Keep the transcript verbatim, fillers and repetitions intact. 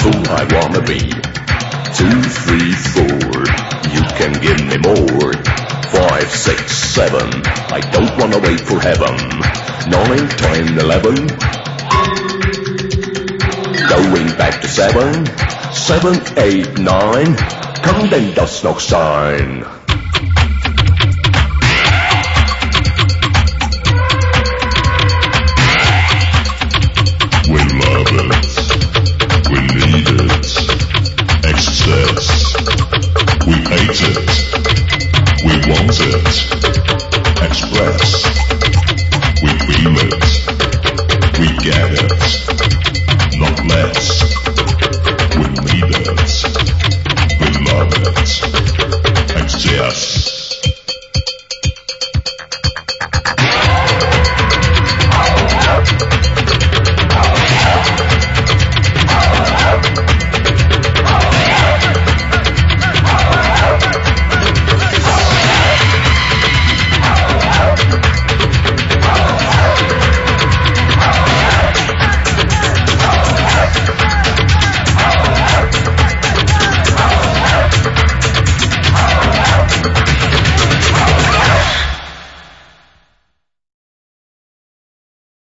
who I wanna be. Two, three, four, you can give me more. Five, six, seven, I don't wanna wait for heaven. Nine, ten, eleven, going back to seven. Seven, eight, nine, kan den das noch sein?